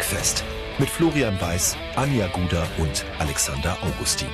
Bergfest mit Florian Weiß, Anja Guder und Alexander Augustin.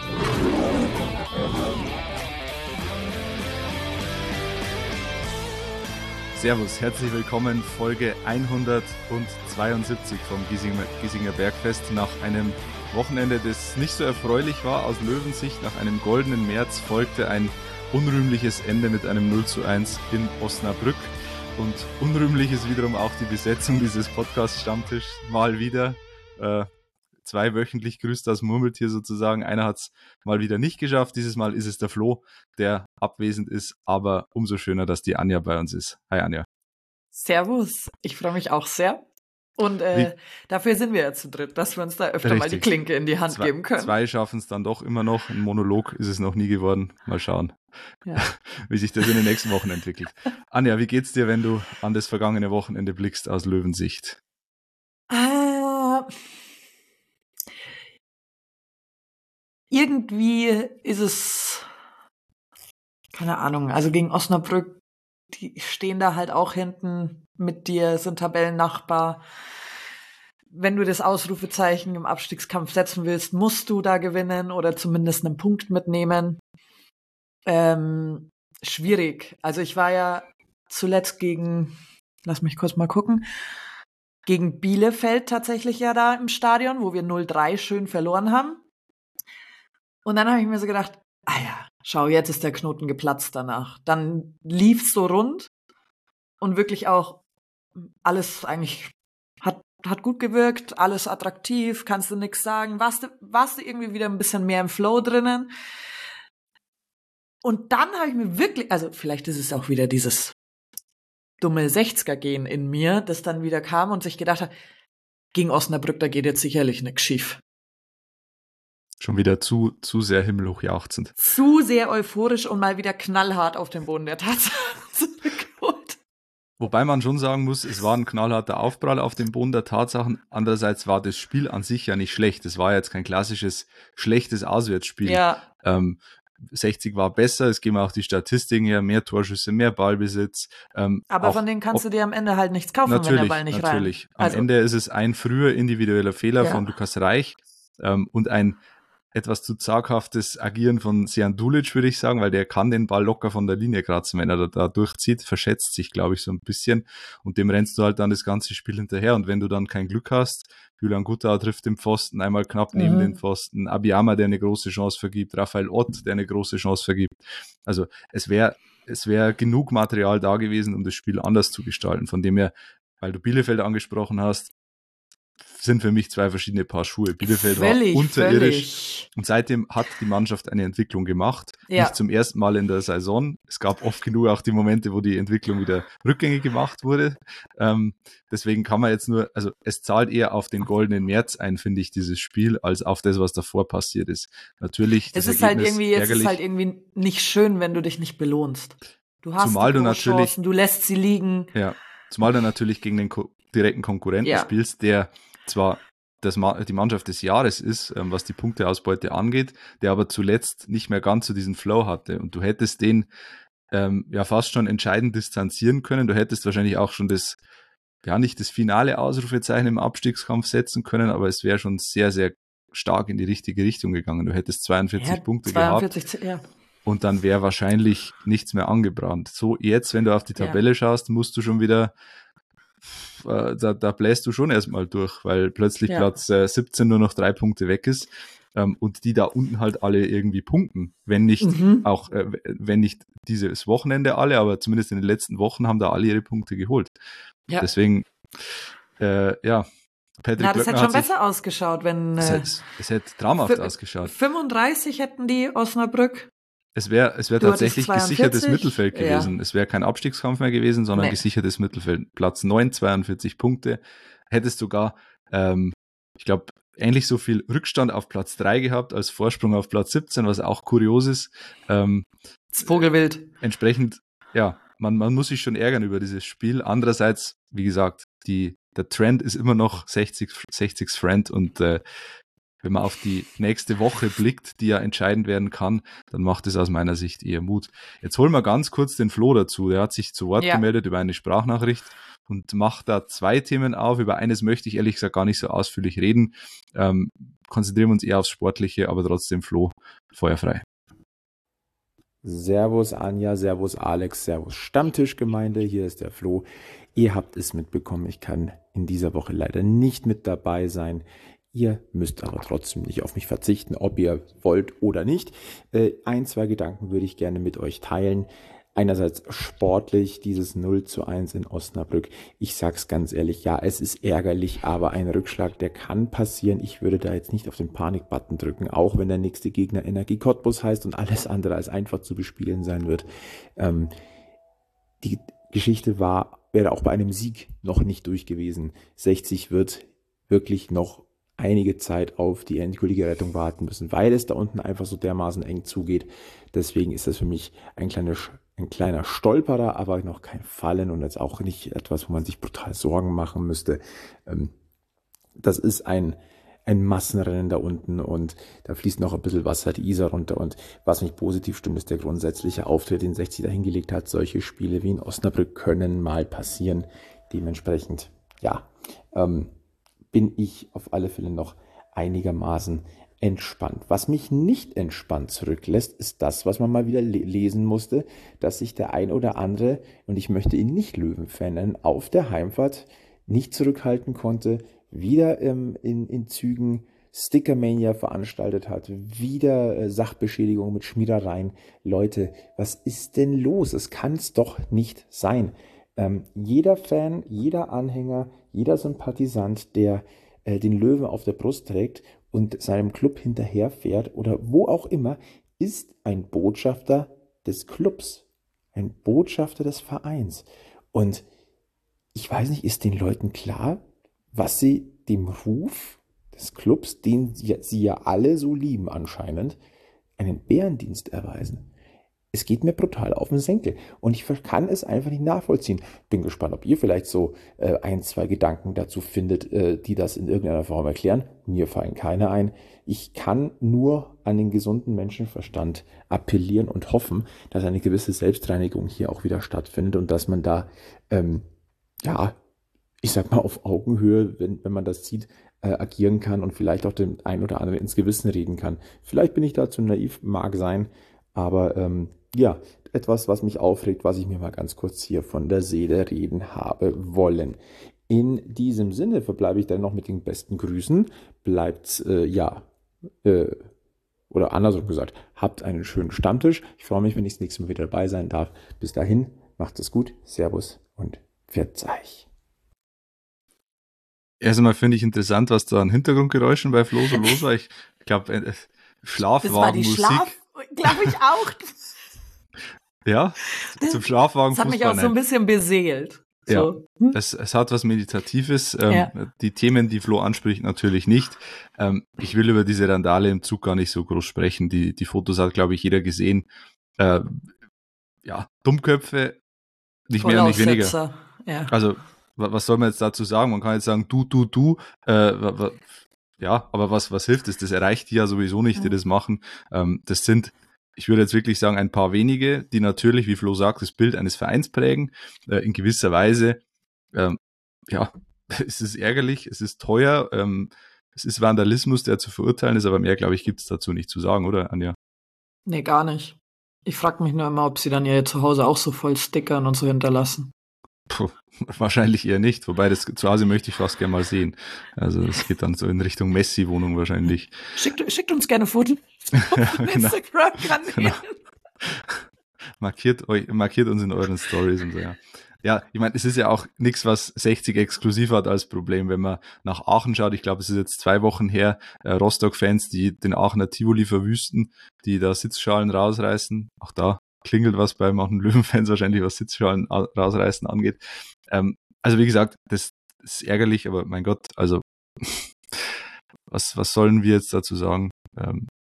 Servus, herzlich willkommen, Folge 172 vom Giesinger Bergfest. Nach einem Wochenende, das nicht so erfreulich war aus Löwensicht, nach einem goldenen März folgte ein unrühmliches Ende mit einem 0:1 in Osnabrück. Und unrühmlich ist wiederum auch die Besetzung dieses Podcast-Stammtischs mal wieder. Zweiwöchentlich grüßt das Murmeltier sozusagen. Einer hat es mal wieder nicht geschafft. Dieses Mal ist es der Flo, der abwesend ist. Aber umso schöner, dass die Anja bei uns ist. Hi Anja. Servus, ich freue mich auch sehr. Und dafür sind wir ja zu dritt, dass wir uns da öfter mal die Klinke in die Hand geben können. Zwei schaffen es dann doch immer noch. Ein Monolog ist es noch nie geworden. Mal schauen, wie sich das in den nächsten Wochen entwickelt. Anja, wie geht's dir, wenn du an das vergangene Wochenende blickst aus Löwensicht? Irgendwie ist es, keine Ahnung, also gegen Osnabrück, die stehen da halt auch hinten mit dir, sind Tabellennachbar. Wenn du das Ausrufezeichen im Abstiegskampf setzen willst, musst du da gewinnen oder zumindest einen Punkt mitnehmen. Schwierig. Also ich war ja zuletzt lass mich kurz mal gucken, gegen Bielefeld tatsächlich ja da im Stadion, wo wir 0:3 schön verloren haben. Und dann habe ich mir so gedacht, schau, jetzt ist der Knoten geplatzt danach. Dann lief's so rund und wirklich auch alles eigentlich hat gut gewirkt, alles attraktiv, kannst du nix sagen, warst du irgendwie wieder ein bisschen mehr im Flow drinnen. Und dann habe ich mir wirklich, also vielleicht ist es auch wieder dieses dumme 60er-Gen in mir, das dann wieder kam und sich gedacht hat, gegen Osnabrück, da geht jetzt sicherlich nix schief. Schon wieder zu sehr himmelhoch jauchzend. Zu sehr euphorisch und mal wieder knallhart auf den Boden der Tatsachen zurückgeholt. Wobei man schon sagen muss, es war ein knallharter Aufprall auf den Boden der Tatsachen. Andererseits war das Spiel an sich ja nicht schlecht. Es war jetzt kein klassisches, schlechtes Auswärtsspiel. Ja. 60 war besser, es geben auch die Statistiken her, mehr Torschüsse, mehr Ballbesitz. Aber von denen kannst du dir am Ende halt nichts kaufen, wenn der Ball nicht rein. Natürlich. Am Ende ist es ein früher individueller Fehler von Lukas Reich und ein etwas zu zaghaftes Agieren von Sejan Dulic, würde ich sagen, weil der kann den Ball locker von der Linie kratzen, wenn er da durchzieht, verschätzt sich, glaube ich, so ein bisschen und dem rennst du halt dann das ganze Spiel hinterher und wenn du dann kein Glück hast, Julian Guttau trifft den Pfosten, einmal knapp neben den Pfosten, Abiyama, der eine große Chance vergibt, Raphael Ott, der eine große Chance vergibt, also es wäre genug Material da gewesen, um das Spiel anders zu gestalten, von dem her, weil du Bielefeld angesprochen hast, sind für mich zwei verschiedene Paar Schuhe. Bielefeld war unterirdisch und seitdem hat die Mannschaft eine Entwicklung gemacht. Ja. Nicht zum ersten Mal in der Saison. Es gab oft genug auch die Momente, wo die Entwicklung wieder rückgängig gemacht wurde. Deswegen kann man jetzt nur, also es zahlt eher auf den goldenen März ein, finde ich, dieses Spiel, als auf das, was davor passiert ist. Natürlich. Es ist halt irgendwie nicht schön, wenn du dich nicht belohnst. Du hast Chancen, du lässt sie liegen. Ja, zumal du natürlich gegen den direkten Konkurrenten spielst, der zwar die Mannschaft des Jahres ist, was die Punkteausbeute angeht, der aber zuletzt nicht mehr ganz so diesen Flow hatte und du hättest den fast schon entscheidend distanzieren können, du hättest wahrscheinlich auch schon nicht das finale Ausrufezeichen im Abstiegskampf setzen können, aber es wäre schon sehr, sehr stark in die richtige Richtung gegangen, du hättest 42 Punkte gehabt und dann wäre wahrscheinlich nichts mehr angebrannt. So jetzt, wenn du auf die Tabelle schaust, musst du schon wieder da bläst du schon erstmal durch, weil plötzlich Platz 17 nur noch 3 Punkte weg ist und die da unten halt alle irgendwie punkten, wenn nicht wenn nicht dieses Wochenende alle, aber zumindest in den letzten Wochen haben da alle ihre Punkte geholt. Ja. Deswegen, Patrick das hätte schon besser ausgeschaut, wenn es hätte traumhaft ausgeschaut. 35 hätten die Osnabrück. Es wäre tatsächlich gesichertes Mittelfeld gewesen. Es wäre kein Abstiegskampf mehr gewesen, sondern gesichertes Mittelfeld. Platz 9, 42 Punkte. Hättest sogar, ich glaube, ähnlich so viel Rückstand auf Platz 3 gehabt als Vorsprung auf Platz 17, was auch kurios ist. Das Vogelwild. Entsprechend, man muss sich schon ärgern über dieses Spiel. Andererseits, wie gesagt, der Trend ist immer noch 60's Friend und wenn man auf die nächste Woche blickt, die ja entscheidend werden kann, dann macht es aus meiner Sicht eher Mut. Jetzt holen wir ganz kurz den Flo dazu. Der hat sich zu Wort gemeldet über eine Sprachnachricht und macht da 2 Themen auf. Über eines möchte ich ehrlich gesagt gar nicht so ausführlich reden. Konzentrieren wir uns eher aufs Sportliche, aber trotzdem, Flo, feuerfrei. Servus Anja, servus Alex, servus Stammtischgemeinde, hier ist der Flo. Ihr habt es mitbekommen, ich kann in dieser Woche leider nicht mit dabei sein. Ihr müsst aber trotzdem nicht auf mich verzichten, ob ihr wollt oder nicht. 2 Gedanken würde ich gerne mit euch teilen. Einerseits sportlich, dieses 0:1 in Osnabrück. Ich sag's ganz ehrlich, ja, es ist ärgerlich, aber ein Rückschlag, der kann passieren. Ich würde da jetzt nicht auf den Panikbutton drücken, auch wenn der nächste Gegner Energie Cottbus heißt und alles andere als einfach zu bespielen sein wird. Die Geschichte wäre auch bei einem Sieg noch nicht durch gewesen. 60 wird wirklich noch einige Zeit auf die endgültige Rettung warten müssen, weil es da unten einfach so dermaßen eng zugeht. Deswegen ist das für mich ein kleiner Stolperer, aber noch kein Fallen und jetzt auch nicht etwas, wo man sich brutal Sorgen machen müsste. Das ist ein Massenrennen da unten und da fließt noch ein bisschen Wasser die Isar runter und was mich positiv stimmt, ist der grundsätzliche Auftritt, den 60 da hingelegt hat. Solche Spiele wie in Osnabrück können mal passieren. Dementsprechend, ja, bin ich auf alle Fälle noch einigermaßen entspannt. Was mich nicht entspannt zurücklässt, ist das, was man mal wieder lesen musste, dass sich der ein oder andere, und ich möchte ihn nicht Löwen-Fan nennen, auf der Heimfahrt nicht zurückhalten konnte, wieder in Zügen Stickermania veranstaltet hat, wieder Sachbeschädigung mit Schmierereien. Leute, was ist denn los? Es kann es doch nicht sein. Jeder Fan, jeder Anhänger, jeder Sympathisant, der den Löwen auf der Brust trägt und seinem Club hinterherfährt oder wo auch immer, ist ein Botschafter des Clubs, ein Botschafter des Vereins. Und ich weiß nicht, ist den Leuten klar, was sie dem Ruf des Clubs, den sie ja alle so lieben anscheinend, einen Bärendienst erweisen? Es geht mir brutal auf den Senkel und ich kann es einfach nicht nachvollziehen. Bin gespannt, ob ihr vielleicht so 2 Gedanken dazu findet, die das in irgendeiner Form erklären. Mir fallen keine ein. Ich kann nur an den gesunden Menschenverstand appellieren und hoffen, dass eine gewisse Selbstreinigung hier auch wieder stattfindet und dass man da, ich sag mal auf Augenhöhe, wenn man das sieht, agieren kann und vielleicht auch dem einen oder anderen ins Gewissen reden kann. Vielleicht bin ich dazu naiv, mag sein, aber etwas, was mich aufregt, was ich mir mal ganz kurz hier von der Seele reden habe wollen. In diesem Sinne verbleibe ich dann noch mit den besten Grüßen. Bleibt, oder andersrum gesagt, habt einen schönen Stammtisch. Ich freue mich, wenn ich das nächste Mal wieder dabei sein darf. Bis dahin, macht es gut. Servus und verzeih. Erst einmal finde ich interessant, was da an Hintergrundgeräuschen bei Flo so los war. Ich glaube, Schlafwagenmusik. Das war die glaube ich auch. Ja, zum Schlafwagen. Das hat mich auch so ein bisschen beseelt. So. Ja, es hat was Meditatives. Die Themen, die Flo anspricht, natürlich nicht. Ich will über diese Randale im Zug gar nicht so groß sprechen. Die Fotos hat, glaube ich, jeder gesehen. Dummköpfe, nicht mehr, nicht weniger. Ja. Also, was soll man jetzt dazu sagen? Man kann jetzt sagen, du. Aber was hilft es? Das erreicht die ja sowieso nicht, die das machen. Das sind, ich würde jetzt wirklich sagen, ein paar wenige, die natürlich, wie Flo sagt, das Bild eines Vereins prägen. In gewisser Weise, es ist ärgerlich, es ist teuer, es ist Vandalismus, der zu verurteilen ist, aber mehr, glaube ich, gibt es dazu nicht zu sagen, oder, Anja? Nee, gar nicht. Ich frage mich nur immer, ob sie dann ihr Zuhause auch so voll stickern und so hinterlassen. Wahrscheinlich eher nicht, wobei das Zuhause möchte ich fast gerne mal sehen. Also das geht dann so in Richtung Messi-Wohnung wahrscheinlich. Schickt uns gerne Fotos auf Instagram-Kanälen. Genau. Markiert uns in euren Stories und so, ja. Ja, ich meine, es ist ja auch nichts, was 60 exklusiv hat als Problem, wenn man nach Aachen schaut. Ich glaube, es ist jetzt 2 Wochen her, Rostock-Fans, die den Aachener Tivoli verwüsten, die da Sitzschalen rausreißen. Auch da klingelt was bei manchen Löwenfans wahrscheinlich, was Sitzschalen rausreißen angeht. Also wie gesagt, das ist ärgerlich, aber mein Gott, also was sollen wir jetzt dazu sagen?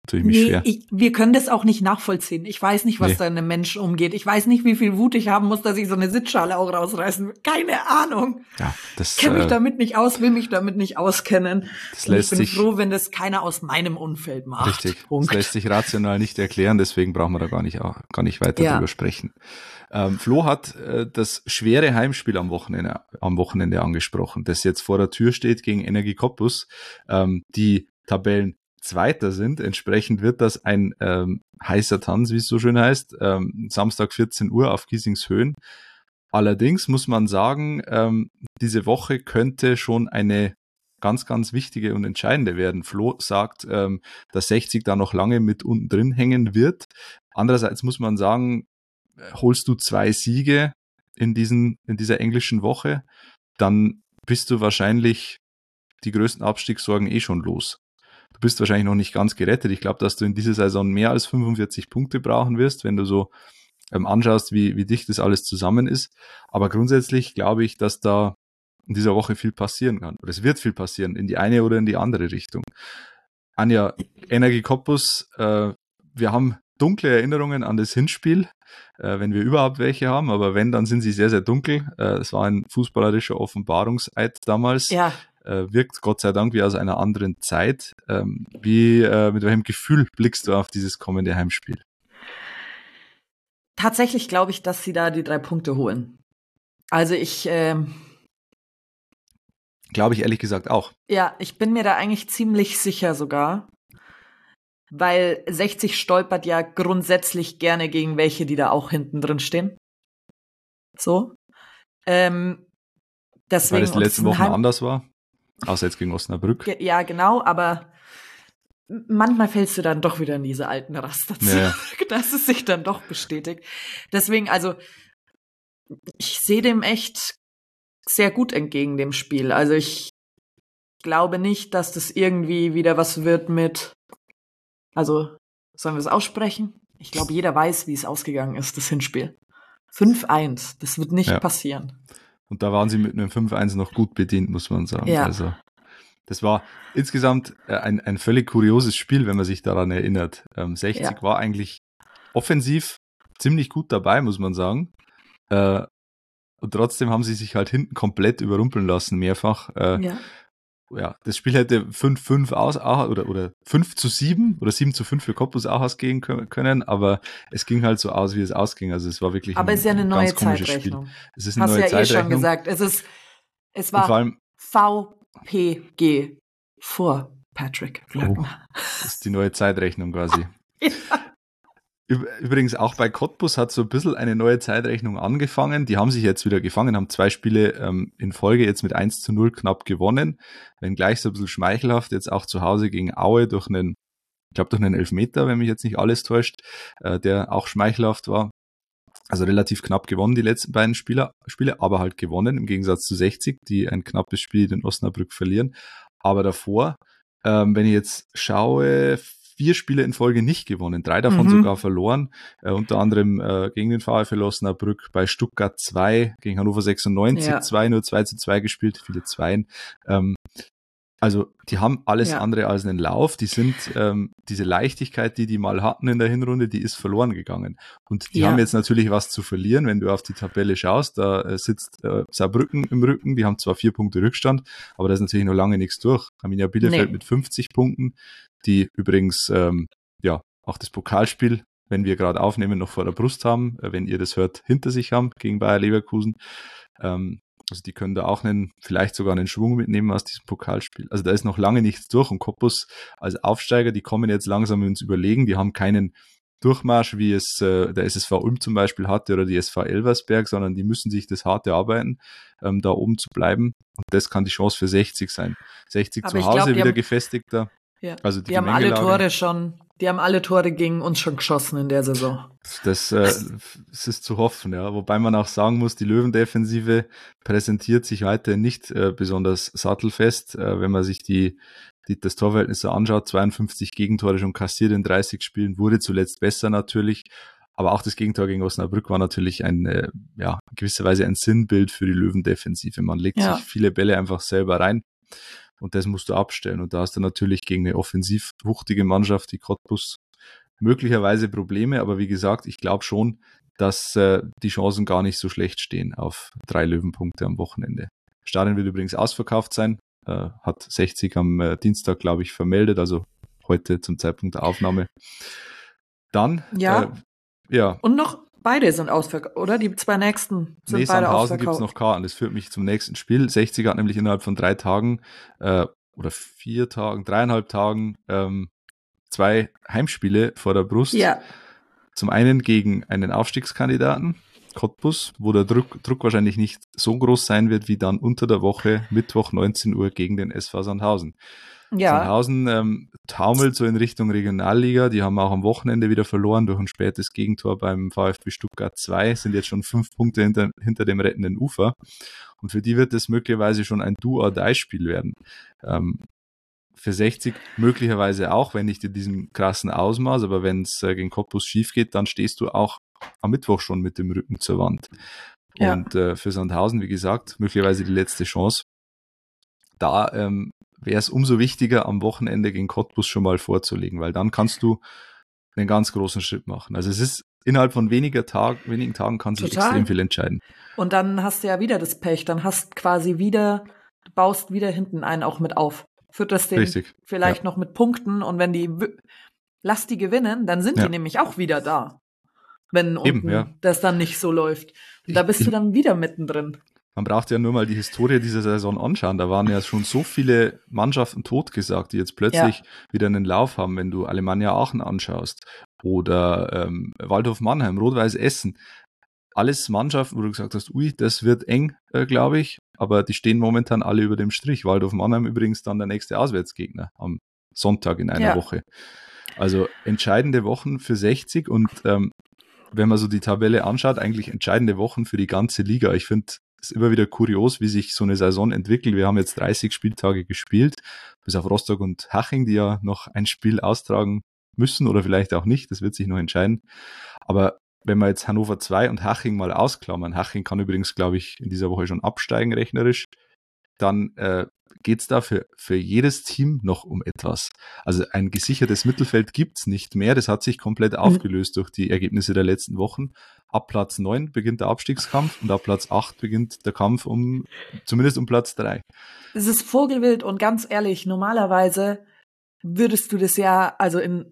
tue ich mich schwer. Wir können das auch nicht nachvollziehen. Ich weiß nicht, was da in einem Menschen umgeht. Ich weiß nicht, wie viel Wut ich haben muss, dass ich so eine Sitzschale auch rausreißen will. Keine Ahnung. Ja, ich kenne mich damit nicht aus, will mich damit nicht auskennen. Ich bin froh, wenn das keiner aus meinem Umfeld macht. Richtig. Punkt. Das lässt sich rational nicht erklären, deswegen brauchen wir da gar nicht weiter drüber sprechen. Flo hat das schwere Heimspiel am Wochenende angesprochen, das jetzt vor der Tür steht gegen Energie Cottbus, die Tabellenzweiter sind. Entsprechend wird das ein heißer Tanz, wie es so schön heißt, Samstag 14 Uhr auf Giesingshöhen. Allerdings muss man sagen, diese Woche könnte schon eine ganz, ganz wichtige und entscheidende werden. Flo sagt, dass 60 da noch lange mit unten drin hängen wird. Andererseits muss man sagen, holst du 2 Siege in dieser englischen Woche, dann bist du wahrscheinlich die größten Abstiegssorgen schon los. Du bist wahrscheinlich noch nicht ganz gerettet. Ich glaube, dass du in dieser Saison mehr als 45 Punkte brauchen wirst, wenn du so anschaust, wie dicht das alles zusammen ist. Aber grundsätzlich glaube ich, dass da in dieser Woche viel passieren kann. Oder es wird viel passieren, in die eine oder in die andere Richtung. Anja, Energie Cottbus, wir haben dunkle Erinnerungen an das Hinspiel, wenn wir überhaupt welche haben, aber wenn, dann sind sie sehr, sehr dunkel. Es war ein fußballerischer Offenbarungseid damals. Ja. Wirkt Gott sei Dank wie aus einer anderen Zeit. Mit welchem Gefühl blickst du auf dieses kommende Heimspiel? Tatsächlich glaube ich, dass sie da die 3 Punkte holen. Also glaube ich ehrlich gesagt auch. Ja, ich bin mir da eigentlich ziemlich sicher sogar. Weil 60 stolpert ja grundsätzlich gerne gegen welche, die da auch hinten drin stehen. So. Deswegen, weil es die letzten Wochen anders war. Außer jetzt gegen Osnabrück. Ja, genau, aber manchmal fällst du dann doch wieder in diese alten Raster zurück, ja. Dass es sich dann doch bestätigt. Deswegen, also, ich sehe dem echt sehr gut entgegen, dem Spiel. Also ich glaube nicht, dass das irgendwie wieder was wird mit. Also, sollen wir es aussprechen? Ich glaube, jeder weiß, wie es ausgegangen ist, das Hinspiel. 5-1, das wird nicht passieren. Und da waren sie mit einem 5-1 noch gut bedient, muss man sagen. Ja. Also, das war insgesamt ein völlig kurioses Spiel, wenn man sich daran erinnert. 60 war eigentlich offensiv ziemlich gut dabei, muss man sagen. Und trotzdem haben sie sich halt hinten komplett überrumpeln lassen, mehrfach. Ja, das Spiel hätte 5-5 oder 5-7 oder 7-5 für Cottbus auch ausgehen können, aber es ging halt so aus, wie es ausging. Also es war wirklich aber es ist ja eine neue Zeitrechnung. Es ist eine neue Zeitrechnung. Hast du ja schon gesagt. Es war vor allem VPG vor Patrick. Das ist die neue Zeitrechnung quasi. Ja. Übrigens auch bei Cottbus hat so ein bisschen eine neue Zeitrechnung angefangen. Die haben sich jetzt wieder gefangen, haben 2 Spiele in Folge jetzt mit 1-0 knapp gewonnen. Wenngleich so ein bisschen schmeichelhaft, jetzt auch zu Hause gegen Aue durch einen Elfmeter, wenn mich jetzt nicht alles täuscht, der auch schmeichelhaft war. Also relativ knapp gewonnen, die letzten beiden Spiele, aber halt gewonnen, im Gegensatz zu 60, die ein knappes Spiel in Osnabrück verlieren. Aber davor, wenn ich jetzt schaue, 4 Spiele in Folge nicht gewonnen, 3 davon sogar verloren, unter anderem gegen den VfL Osnabrück, bei Stuttgart 2, gegen Hannover 96 2, nur 2-2 gespielt, viele Zweien. Also die haben alles andere als einen Lauf, die sind, diese Leichtigkeit, die mal hatten in der Hinrunde, die ist verloren gegangen. Und die haben jetzt natürlich was zu verlieren, wenn du auf die Tabelle schaust, da sitzt Saarbrücken im Rücken, die haben zwar 4 Punkte Rückstand, aber da ist natürlich noch lange nichts durch. Arminia Bielefeld mit 50 Punkten, die übrigens auch das Pokalspiel, wenn wir gerade aufnehmen, noch vor der Brust haben, wenn ihr das hört, hinter sich haben gegen Bayer Leverkusen. Also die können da auch vielleicht sogar einen Schwung mitnehmen aus diesem Pokalspiel. Also da ist noch lange nichts durch und Cottbus als Aufsteiger, die kommen jetzt langsam ins Überlegen, die haben keinen Durchmarsch, wie es der SSV Ulm zum Beispiel hatte oder die SV Elversberg, sondern die müssen sich das hart erarbeiten, da oben zu bleiben. Und das kann die Chance für 60 sein. 60 zu Hause wieder gefestigter. Ja. Also die haben alle Tore gegen uns schon geschossen in der Saison. Das ist zu hoffen, ja. Wobei man auch sagen muss, die Löwendefensive präsentiert sich weiter nicht besonders sattelfest. Wenn man sich das Torverhältnis so anschaut, 52 Gegentore schon kassiert in 30 Spielen, wurde zuletzt besser natürlich. Aber auch das Gegentor gegen Osnabrück war natürlich in gewisser Weise ein Sinnbild für die Löwendefensive. Man legt sich viele Bälle einfach selber rein. Und das musst du abstellen. Und da hast du natürlich gegen eine offensiv wuchtige Mannschaft, die Cottbus, möglicherweise Probleme. Aber wie gesagt, ich glaube schon, dass die Chancen gar nicht so schlecht stehen auf 3 Löwenpunkte am Wochenende. Stadion wird übrigens ausverkauft sein. Hat 60 am Dienstag, glaube ich, vermeldet. Also heute zum Zeitpunkt der Aufnahme. Dann, ja. Und noch beide sind ausverkauft, oder? Die 2 nächsten sind beide ausverkauft. Sandhausen gibt es noch Karten. Das führt mich zum nächsten Spiel. 60 hat nämlich innerhalb von 3 Tagen oder 4 Tagen, 3,5 Tagen 2 Heimspiele vor der Brust. Ja. Zum einen gegen einen Aufstiegskandidaten, Cottbus, wo der Druck wahrscheinlich nicht so groß sein wird, wie dann unter der Woche, Mittwoch 19 Uhr gegen den SV Sandhausen. Ja. Sandhausen taumelt so in Richtung Regionalliga. Die haben auch am Wochenende wieder verloren durch ein spätes Gegentor beim VfB Stuttgart 2, sind jetzt schon 5 Punkte hinter dem rettenden Ufer. Und für die wird es möglicherweise schon ein Do-or-Die-Spiel werden. Für 60 möglicherweise auch, wenn nicht in diesem krassen Ausmaß, aber wenn es gegen Cottbus schief geht, dann stehst du auch am Mittwoch schon mit dem Rücken zur Wand. Ja. Und für Sandhausen, wie gesagt, möglicherweise die letzte Chance. Da wäre es umso wichtiger, am Wochenende gegen Cottbus schon mal vorzulegen, weil dann kannst du einen ganz großen Schritt machen. Also es ist innerhalb von wenigen Tagen kann sich extrem viel entscheiden. Und dann hast du ja wieder das Pech, dann hast quasi wieder, du baust wieder hinten einen auch mit auf. Fütterst den vielleicht noch mit Punkten und wenn lass die gewinnen, dann sind die nämlich auch wieder da. Wenn unten das dann nicht so läuft. Und da bist du dann wieder mittendrin. Man braucht ja nur mal die Historie dieser Saison anschauen. Da waren ja schon so viele Mannschaften totgesagt, die jetzt plötzlich wieder einen Lauf haben, wenn du Alemannia Aachen anschaust oder Waldhof Mannheim, Rot-Weiß Essen. Alles Mannschaften, wo du gesagt hast, ui, das wird eng, glaube ich, aber die stehen momentan alle über dem Strich. Waldhof Mannheim übrigens dann der nächste Auswärtsgegner am Sonntag in einer Woche. Also entscheidende Wochen für 60 und wenn man so die Tabelle anschaut, eigentlich entscheidende Wochen für die ganze Liga. Ich finde es immer wieder kurios, wie sich so eine Saison entwickelt. Wir haben jetzt 30 Spieltage gespielt, bis auf Rostock und Haching, die ja noch ein Spiel austragen müssen oder vielleicht auch nicht, das wird sich noch entscheiden. Aber wenn wir jetzt Hannover 2 und Haching mal ausklammern, Haching kann übrigens, glaube ich, in dieser Woche schon absteigen rechnerisch, dann geht es da für jedes Team noch um etwas. Also ein gesichertes Mittelfeld gibt's nicht mehr, das hat sich komplett aufgelöst durch die Ergebnisse der letzten Wochen. Ab Platz 9 beginnt der Abstiegskampf und ab Platz 8 beginnt der Kampf zumindest um Platz 3. Es ist Vogelwild und ganz ehrlich, normalerweise würdest du das ja, also in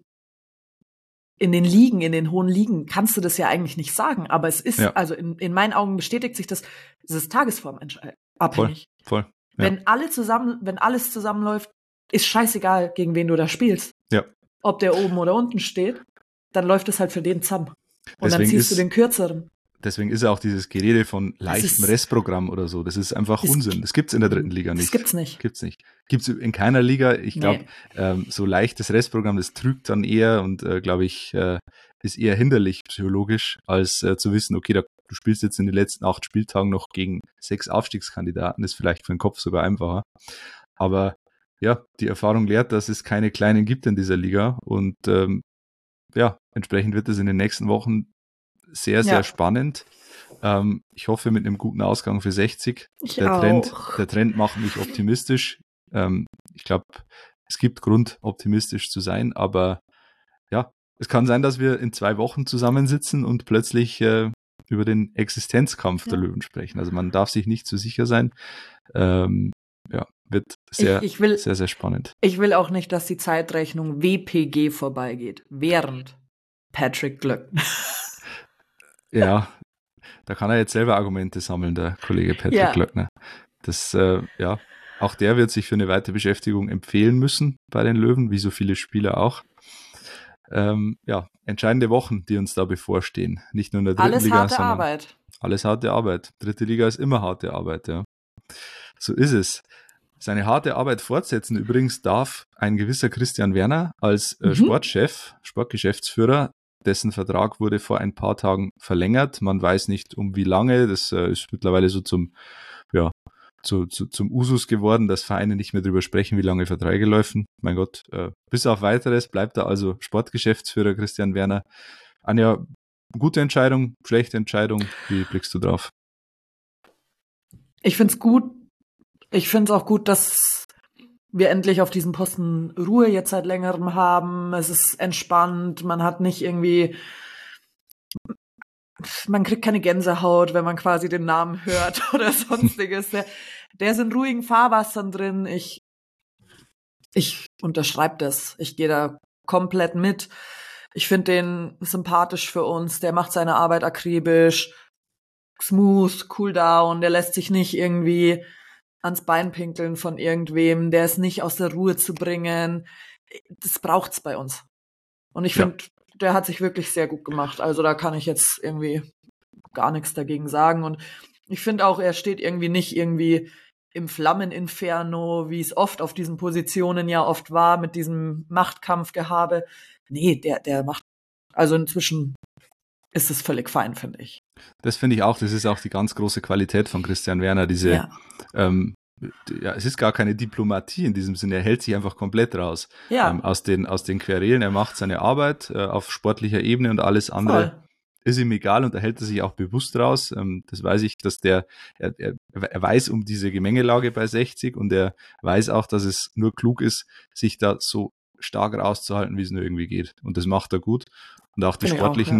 den Ligen, in den hohen Ligen, kannst du das ja eigentlich nicht sagen, aber es ist, also in meinen Augen bestätigt sich das, es ist tagesformabhängig. Voll. Ja. Wenn alles zusammenläuft, ist scheißegal, gegen wen du da spielst. Ja. Ob der oben oder unten steht, dann läuft es halt für den zusammen. Und deswegen dann ziehst du den kürzeren. Deswegen ist ja auch dieses Gerede von leichtem Restprogramm oder so. Das ist einfach Unsinn. Das gibt's in der dritten Liga nicht. Das gibt's nicht. Gibt's in keiner Liga. Ich glaube, so leichtes Restprogramm, das trügt dann eher und glaube ich, ist eher hinderlich psychologisch, als zu wissen, okay, du spielst jetzt in den letzten 8 Spieltagen noch gegen 6 Aufstiegskandidaten. Das ist vielleicht für den Kopf sogar einfacher. Aber ja, die Erfahrung lehrt, dass es keine Kleinen gibt in dieser Liga und entsprechend wird es in den nächsten Wochen sehr, sehr spannend. Ich hoffe mit einem guten Ausgang für 60. Der Trend macht mich optimistisch. Ich glaube, es gibt Grund, optimistisch zu sein, aber ja, es kann sein, dass wir in 2 Wochen zusammensitzen und plötzlich über den Existenzkampf der Löwen sprechen. Also man darf sich nicht zu sicher sein. Wird sehr, sehr, sehr spannend. Ich will auch nicht, dass die Zeitrechnung WPG vorbeigeht, während Patrick Glöck. Ja, da kann er jetzt selber Argumente sammeln, der Kollege Patrick Glöckner. Das, auch der wird sich für eine weitere Beschäftigung empfehlen müssen bei den Löwen, wie so viele Spieler auch. Entscheidende Wochen, die uns da bevorstehen. Nicht nur in der dritten Liga, sondern Arbeit. Alles harte Arbeit. Dritte Liga ist immer harte Arbeit, ja. So ist es. Seine harte Arbeit fortsetzen übrigens darf ein gewisser Christian Werner als Sportgeschäftsführer. Dessen Vertrag wurde vor ein paar Tagen verlängert. Man weiß nicht, um wie lange. Das ist mittlerweile so zum Usus geworden, dass Vereine nicht mehr drüber sprechen, wie lange Verträge laufen. Mein Gott, bis auf Weiteres bleibt er also Sportgeschäftsführer Christian Werner. Anja, gute Entscheidung, schlechte Entscheidung? Wie blickst du drauf? Ich finde es gut. Ich finde es auch gut, dass wir endlich auf diesem Posten Ruhe jetzt seit längerem haben. Es ist entspannt, man hat nicht irgendwie, man kriegt keine Gänsehaut, wenn man quasi den Namen hört oder sonstiges. Der ist in ruhigen Fahrwassern drin. Ich unterschreibe das. Ich gehe da komplett mit. Ich finde den sympathisch für uns. Der macht seine Arbeit akribisch, smooth, cool down. Der lässt sich nicht irgendwie ans Bein pinkeln von irgendwem. Der ist nicht aus der Ruhe zu bringen. Das braucht's bei uns. Und ich finde, der hat sich wirklich sehr gut gemacht. Also da kann ich jetzt irgendwie gar nichts dagegen sagen. Und ich finde auch, er steht irgendwie nicht irgendwie im Flammeninferno, wie es oft auf diesen Positionen ja oft war, mit diesem Machtkampfgehabe. Nee, der macht, also inzwischen ist es völlig fein, finde ich. Das finde ich auch, das ist auch die ganz große Qualität von Christian Werner, diese, es ist gar keine Diplomatie in diesem Sinne, er hält sich einfach komplett raus. Ja. Aus den Querelen, er macht seine Arbeit auf sportlicher Ebene und alles andere ist ihm egal und da hält er sich auch bewusst raus. Das weiß ich, dass er weiß um diese Gemengelage bei 60 und er weiß auch, dass es nur klug ist, sich da so stark rauszuhalten, wie es nur irgendwie geht. Und das macht er gut. Und auch die sportliche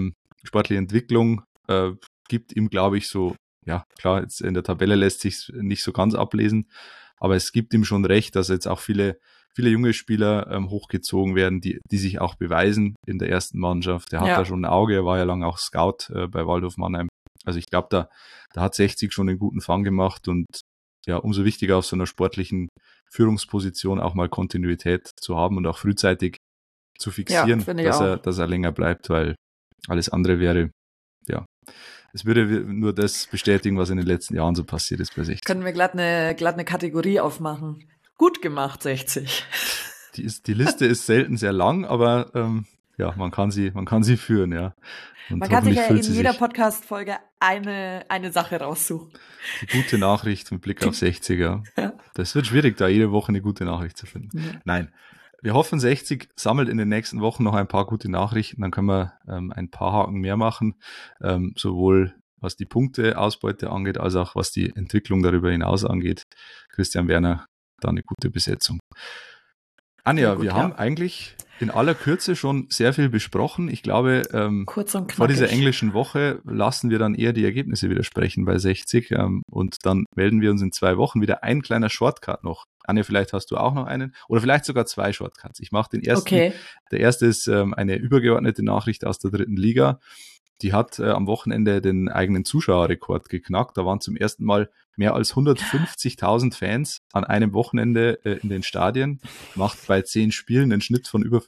Entwicklung gibt ihm, glaube ich, so, ja klar, jetzt in der Tabelle lässt sich nicht so ganz ablesen, aber es gibt ihm schon recht, dass jetzt auch viele junge Spieler hochgezogen werden, die sich auch beweisen in der ersten Mannschaft. Er hat da schon ein Auge, er war ja lange auch Scout bei Waldhof Mannheim. Also ich glaube, da hat 60 schon einen guten Fang gemacht und ja, umso wichtiger auf so einer sportlichen Führungsposition auch mal Kontinuität zu haben und auch frühzeitig zu fixieren, dass er länger bleibt, weil alles andere wäre, ja, es würde nur das bestätigen, was in den letzten Jahren so passiert ist bei 60. Können wir glatt eine Kategorie aufmachen. Gut gemacht, 60. Die Liste ist selten sehr lang, aber ja, man kann sie führen, ja. Und man kann sich ja in jeder Podcast-Folge eine Sache raussuchen. Die gute Nachricht mit Blick auf 60er. Ja. Das wird schwierig, da jede Woche eine gute Nachricht zu finden. Ja. Nein, wir hoffen, 60 sammelt in den nächsten Wochen noch ein paar gute Nachrichten, dann können wir ein paar Haken mehr machen, sowohl was die Punkteausbeute angeht, als auch was die Entwicklung darüber hinaus angeht. Christian Werner, da eine gute Besetzung. Anja, wir haben eigentlich in aller Kürze schon sehr viel besprochen. Ich glaube, vor dieser englischen Woche lassen wir dann eher die Ergebnisse wieder sprechen bei 60 und dann melden wir uns in 2 Wochen wieder. Ein kleiner Shortcut noch. Anja, vielleicht hast du auch noch einen oder vielleicht sogar 2 Shortcuts. Ich mache den ersten. Okay. Der erste ist eine übergeordnete Nachricht aus der 3. Liga. Die hat am Wochenende den eigenen Zuschauerrekord geknackt. Da waren zum ersten Mal mehr als 150.000 Fans an einem Wochenende in den Stadien. Macht bei 10 Spielen einen Schnitt von über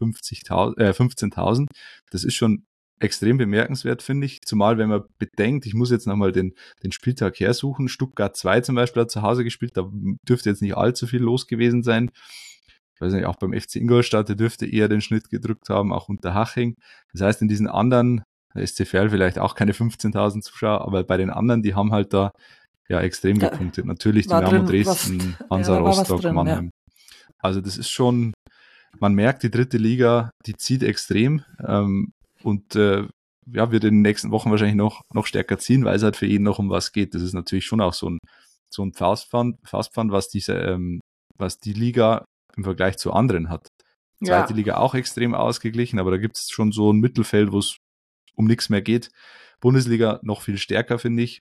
15.000. Das ist schon extrem bemerkenswert, finde ich. Zumal, wenn man bedenkt, ich muss jetzt nochmal den Spieltag hersuchen. Stuttgart 2 zum Beispiel hat zu Hause gespielt. Da dürfte jetzt nicht allzu viel los gewesen sein. Ich weiß nicht, auch beim FC Ingolstadt, der dürfte eher den Schnitt gedrückt haben, auch Unterhaching. Das heißt, in diesen anderen, der SCVL vielleicht auch keine 15.000 Zuschauer, aber bei den anderen, die haben halt da ja extrem gepunktet. Natürlich Dynamo Dresden, Hansa Rostock, Mannheim. Ja. Also das ist schon, man merkt, die 3. Liga, die zieht extrem und wird in den nächsten Wochen wahrscheinlich noch stärker ziehen, weil es halt für ihn noch um was geht. Das ist natürlich schon auch so ein Faustpfand, was die Liga im Vergleich zu anderen hat. Zweite Liga auch extrem ausgeglichen, aber da gibt es schon so ein Mittelfeld, wo es um nichts mehr geht. Bundesliga noch viel stärker, finde ich.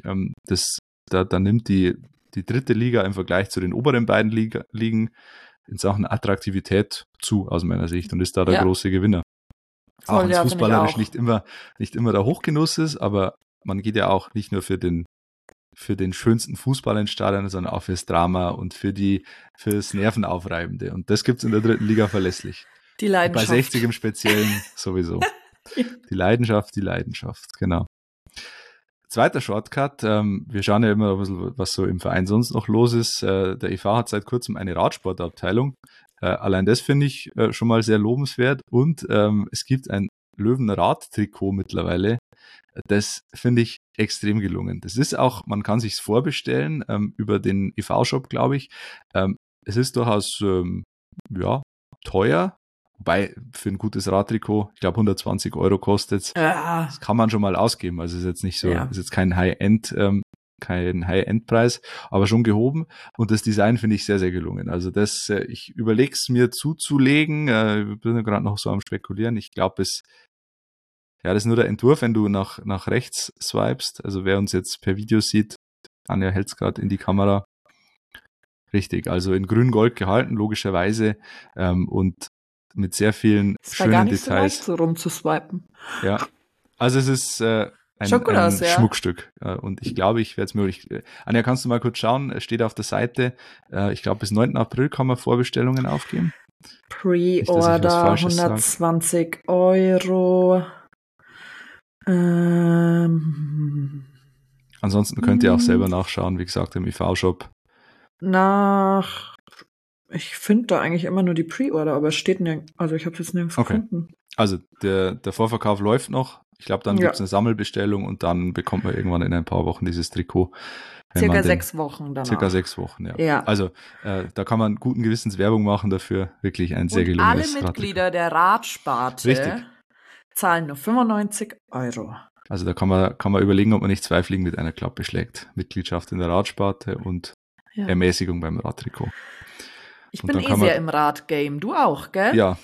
Da nimmt die 3. Liga im Vergleich zu den oberen beiden Ligen in Sachen Attraktivität zu, aus meiner Sicht, und ist da der große Gewinner. Voll, auch wenn es fußballerisch nicht immer der Hochgenuss ist, aber man geht ja auch nicht nur für den schönsten Fußball ins Stadion, sondern auch fürs Drama und fürs Nervenaufreibende. Und das gibt's in der 3. Liga verlässlich. Die Leidenschaft. Und bei 60 im Speziellen sowieso. Die Leidenschaft, genau. Zweiter Shortcut, wir schauen ja immer ein bisschen, was so im Verein sonst noch los ist. Der e.V. hat seit kurzem eine Radsportabteilung. Allein das finde ich schon mal sehr lobenswert. Und es gibt ein Löwenrad-Trikot mittlerweile. Das finde ich extrem gelungen. Das ist auch, man kann sich's vorbestellen über den e.V.-Shop, glaube ich. Es ist durchaus teuer. Wobei für ein gutes Radtrikot, ich glaube 120 € kostet es. Das kann man schon mal ausgeben. Also ist jetzt nicht so, ist jetzt kein High-End kein High-End-Preis, aber schon gehoben. Und das Design finde ich sehr, sehr gelungen. Also das, ich überlege es mir zuzulegen. Ich bin gerade noch so am Spekulieren. Ich glaube, das ist nur der Entwurf, wenn du nach rechts swipest. Also wer uns jetzt per Video sieht, Anja hält es gerade in die Kamera. Richtig, also in grün-gold gehalten, logischerweise. Und mit sehr vielen schönen gar nicht Details. So leicht, so rumzuswipen. Ja, also es ist ein Schmuckstück. Und ich glaube, ich werde es möglich. Anja, kannst du mal kurz schauen? Es steht auf der Seite, ich glaube, bis 9. April kann man Vorbestellungen aufgeben. Pre-Order 120 €. Ansonsten könnt ihr auch selber nachschauen, wie gesagt, im IV-Shop. Ich finde da eigentlich immer nur die Pre-Order, aber es steht nirgends, also ich habe es jetzt nirgends gefunden. Also der Vorverkauf läuft noch. Ich glaube, dann gibt es eine Sammelbestellung und dann bekommt man irgendwann in ein paar Wochen dieses Trikot. Circa 6 Wochen danach. Circa 6 Wochen, ja. Also da kann man guten Gewissens Werbung machen dafür. Wirklich ein sehr gelungenes alle Mitglieder der Radsparte zahlen nur 95 €. Also da kann man überlegen, ob man nicht 2 Fliegen mit einer Klappe schlägt. Mitgliedschaft in der Radsparte und Ermäßigung beim Radtrikot. Ich bin sehr im Radgame. Du auch, gell? Ja.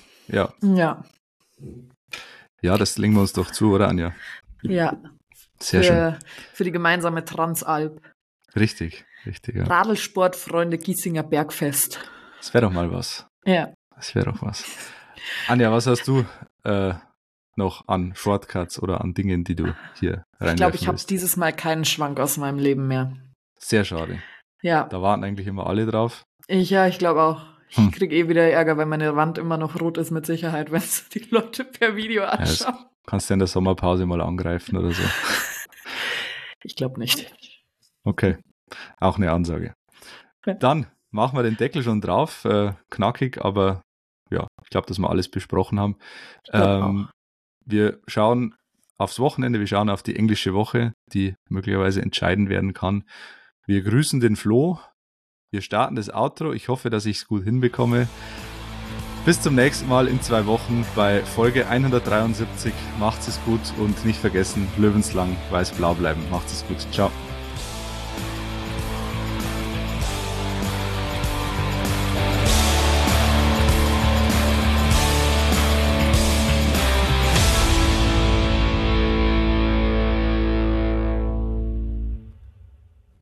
Ja, das legen wir uns doch zu, oder Anja? Ja. Sehr schön. Für die gemeinsame Transalp. Richtig, ja. Radlsportfreunde Giesinger Bergfest. Das wäre doch mal was. Ja. Das wäre doch was. Anja, was hast du noch an Shortcuts oder an Dingen, die du hier reinwerfen Ich glaube, ich habe dieses Mal keinen Schwank aus meinem Leben mehr. Sehr schade. Ja. Da warten eigentlich immer alle drauf. Ich glaube auch. Ich kriege wieder Ärger, weil meine Wand immer noch rot ist mit Sicherheit, wenn es die Leute per Video anschauen. Ja, kannst du in der Sommerpause mal angreifen oder so? Ich glaube nicht. Okay, auch eine Ansage. Ja. Dann machen wir den Deckel schon drauf. Knackig, aber ja, ich glaube, dass wir alles besprochen haben. Wir schauen aufs Wochenende, wir schauen auf die englische Woche, die möglicherweise entscheidend werden kann. Wir grüßen den Flo. Wir starten das Outro. Ich hoffe, dass ich es gut hinbekomme. Bis zum nächsten Mal in 2 Wochen bei Folge 173. Macht's es gut und nicht vergessen, Löwenslang weiß-blau bleiben. Macht's es gut. Ciao.